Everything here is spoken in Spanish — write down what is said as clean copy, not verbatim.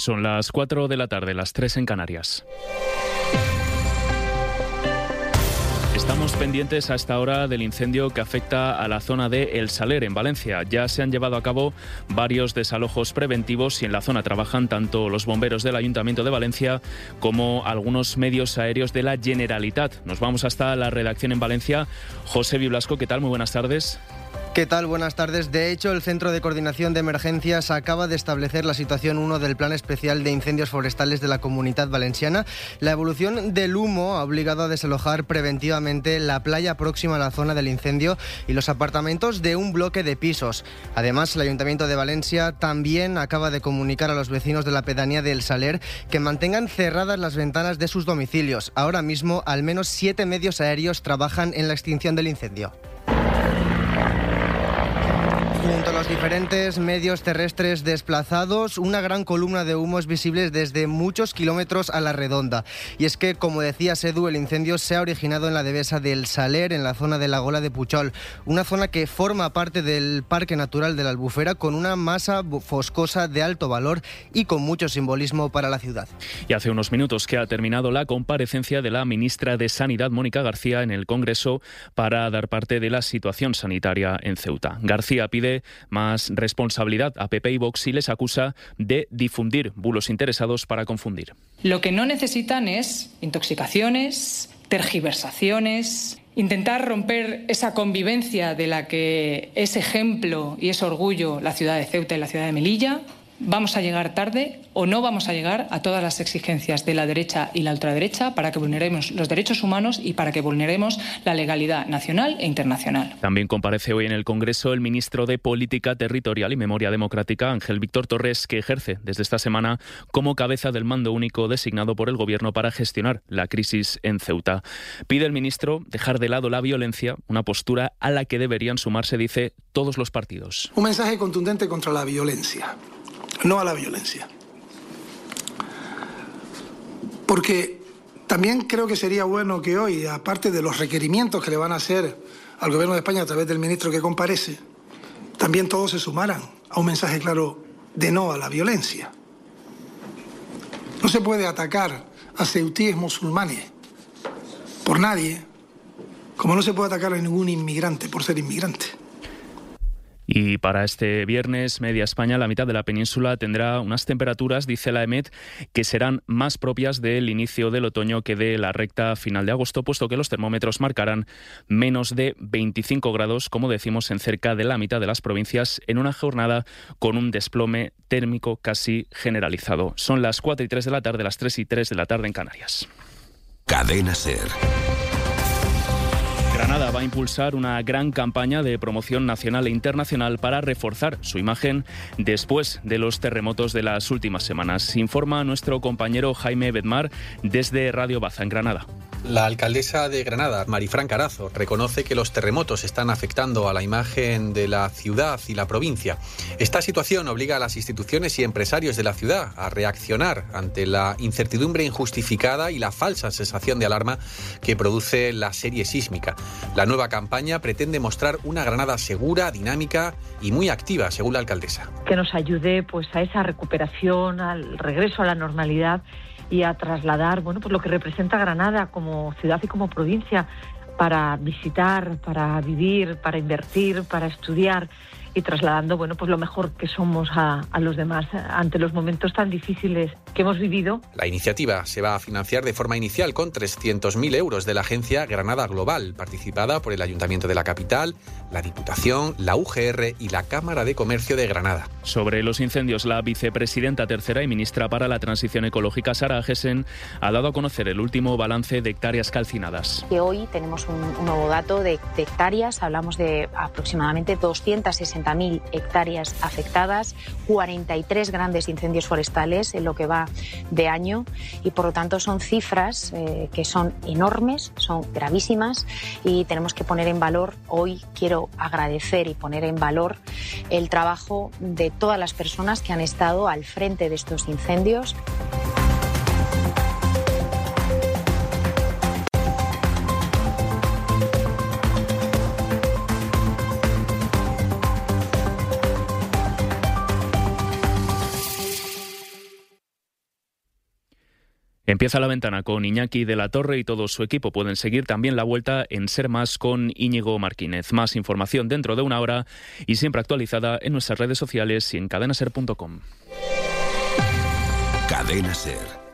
Son las 4 de la tarde, las 3 en Canarias. Estamos pendientes a esta hora del incendio que afecta a la zona de El Saler, en Valencia. Ya se han llevado a cabo varios desalojos preventivos y en la zona trabajan tanto los bomberos del Ayuntamiento de Valencia como algunos medios aéreos de la Generalitat. Nos vamos hasta la redacción en Valencia. José Blasco, ¿qué tal? Muy buenas tardes. ¿Qué tal? Buenas tardes. De hecho, el Centro de Coordinación de Emergencias acaba de establecer la situación 1 del Plan Especial de Incendios Forestales de la Comunidad Valenciana. La evolución del humo ha obligado a desalojar preventivamente la playa próxima a la zona del incendio y los apartamentos de un bloque de pisos. Además, el Ayuntamiento de Valencia también acaba de comunicar a los vecinos de la pedanía de El Saler que mantengan cerradas las ventanas de sus domicilios. Ahora mismo, al menos 7 medios aéreos trabajan en la extinción del incendio. Junto a los diferentes medios terrestres desplazados, una gran columna de humo es visible desde muchos kilómetros a la redonda. Y es que, como decía Edu, el incendio se ha originado en la devesa del Saler, en la zona de la Gola de Puchol, una zona que forma parte del Parque Natural de la Albufera, con una masa foscosa de alto valor y con mucho simbolismo para la ciudad. Y hace unos minutos que ha terminado la comparecencia de la ministra de Sanidad, Mónica García, en el Congreso para dar parte de la situación sanitaria en Ceuta. García pide más responsabilidad a PP y Vox y les acusa de difundir bulos interesados para confundir. Lo que no necesitan es intoxicaciones, tergiversaciones, intentar romper esa convivencia de la que es ejemplo y es orgullo la ciudad de Ceuta y la ciudad de Melilla. Vamos a llegar tarde o no vamos a llegar a todas las exigencias de la derecha y la ultraderecha para que vulneremos los derechos humanos y para que vulneremos la legalidad nacional e internacional. También comparece hoy en el Congreso el ministro de Política Territorial y Memoria Democrática, Ángel Víctor Torres, que ejerce desde esta semana como cabeza del mando único designado por el Gobierno para gestionar la crisis en Ceuta. Pide el ministro dejar de lado la violencia, una postura a la que deberían sumarse, dice, todos los partidos. Un mensaje contundente contra la violencia. No a la violencia. Porque también creo que sería bueno que hoy, aparte de los requerimientos que le van a hacer al Gobierno de España a través del ministro que comparece, también todos se sumaran a un mensaje claro de no a la violencia. No se puede atacar a ceutíes musulmanes por nadie, como no se puede atacar a ningún inmigrante por ser inmigrante. Y para este viernes, media España, la mitad de la península, tendrá unas temperaturas, dice la EMET, que serán más propias del inicio del otoño que de la recta final de agosto, puesto que los termómetros marcarán menos de 25 grados, como decimos, en cerca de la mitad de las provincias, en una jornada con un desplome térmico casi generalizado. Son las 4 y 3 de la tarde, las 3 y 3 de la tarde en Canarias. Cadena SER. Granada va a impulsar una gran campaña de promoción nacional e internacional para reforzar su imagen después de los terremotos de las últimas semanas. Informa nuestro compañero Jaime Bedmar desde Radio Baza, en Granada. La alcaldesa de Granada, Marifran Carazo, reconoce que los terremotos están afectando a la imagen de la ciudad y la provincia. Esta situación obliga a las instituciones y empresarios de la ciudad a reaccionar ante la incertidumbre injustificada y la falsa sensación de alarma que produce la serie sísmica. La nueva campaña pretende mostrar una Granada segura, dinámica y muy activa, según la alcaldesa. Que nos ayude pues a esa recuperación, al regreso a la normalidad y a trasladar pues lo que representa Granada como ciudad y como provincia para visitar, para vivir, para invertir, para estudiar y trasladando pues lo mejor que somos a los demás ante los momentos tan difíciles que hemos vivido. La iniciativa se va a financiar de forma inicial con 300.000 euros de la agencia Granada Global, participada por el Ayuntamiento de la capital, la Diputación, la UGR y la Cámara de Comercio de Granada. Sobre los incendios, la vicepresidenta tercera y ministra para la Transición Ecológica, Sara Agesen, ha dado a conocer el último balance de hectáreas calcinadas. Que hoy tenemos un nuevo dato de hectáreas, hablamos de aproximadamente 260.000 hectáreas afectadas, 43 grandes incendios forestales en lo que va de año y por lo tanto son cifras que son enormes, son gravísimas y tenemos que poner en valor, hoy quiero agradecer y poner en valor el trabajo de todas las personas que han estado al frente de estos incendios. Empieza la ventana con Iñaki de la Torre y todo su equipo. Pueden seguir también la vuelta en Ser Más con Íñigo Martínez. Más información dentro de una hora y siempre actualizada en nuestras redes sociales y en cadenaser.com. Cadena Ser.